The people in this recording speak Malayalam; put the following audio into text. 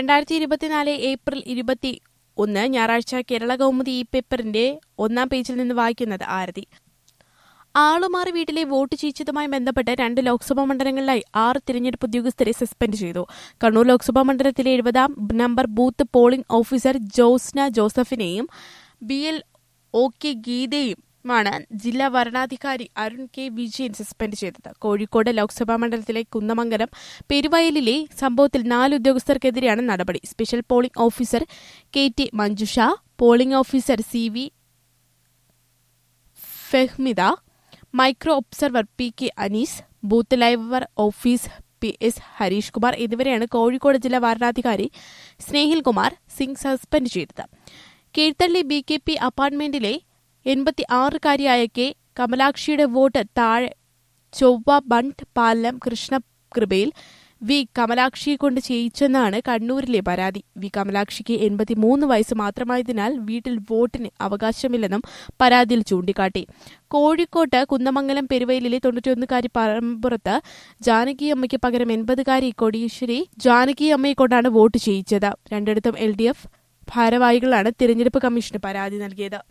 2024 ഏപ്രിൽ 21 ഞായറാഴ്ച കേരള കൗമുദി ഈ പേപ്പറിന്റെ 1-ാം പേജിൽ നിന്ന് വായിക്കുന്നത് ആരതി. ആളുമാറി വീട്ടിലെ വോട്ട് ചെയ്യിച്ചതുമായി ബന്ധപ്പെട്ട് 2 ലോക്സഭാ മണ്ഡലങ്ങളിലായി 6 തിരഞ്ഞെടുപ്പ് ഉദ്യോഗസ്ഥരെ സസ്പെൻഡ് ചെയ്തു. കണ്ണൂർ ലോക്സഭാ മണ്ഡലത്തിലെ 70-ാം number booth polling officer Josna ജോസഫിനെയും BLO-K ഗീതയുമാണ് ജില്ലാ വരണാധികാരി അരുൺ കെ വിജയൻ സസ്പെൻഡ് ചെയ്തത്. കോഴിക്കോട് ലോക്സഭാ മണ്ഡലത്തിലെ കുന്നമംഗലം പെരുവയലിലെ സംഭവത്തിൽ 4 ഉദ്യോഗസ്ഥർക്കെതിരെയാണ് നടപടി. Special polling officer KT Manjusha, polling officer CV Fehmida, micro observer PK Anees, booth level office PS Harish Kumar എന്നിവരെയാണ് കോഴിക്കോട് ജില്ലാ വരണാധികാരി സ്നേഹിൽ കുമാർ സിംഗ് സസ്പെൻഡ് ചെയ്തത്. കീഴ്ത്തള്ളി BKP അപ്പാർട്ട്മെന്റിലെ 86-കാരിയായ K കമലാക്ഷിയുടെ വോട്ട് താഴെ ചൊവ്വ ബണ്ട് പാലം കൃഷ്ണകൃപയിൽ V കമലാക്ഷിയെ കൊണ്ട് ചെയ്യിച്ചെന്നാണ് കണ്ണൂരിലെ പരാതി. V കമലാക്ഷിക്ക് 83 വയസ്സ് മാത്രമായതിനാൽ വീട്ടിൽ വോട്ടിന് അവകാശമില്ലെന്നും പരാതിയിൽ ചൂണ്ടിക്കാട്ടി. കോഴിക്കോട്ട് കുന്നമംഗലം പെരുവയലിലെ 91-കാരി പറമ്പുറത്ത് ജാനകിയമ്മയ്ക്ക് പകരം 80-കാരി കോടീശ്വരി ജാനകിയമ്മയെ കൊണ്ടാണ് വോട്ട് ചെയ്യിച്ചത്. രണ്ടിടത്തും LDF ഭാരവാഹികളാണ് തിരഞ്ഞെടുപ്പ് കമ്മീഷന് പരാതി നൽകിയത്.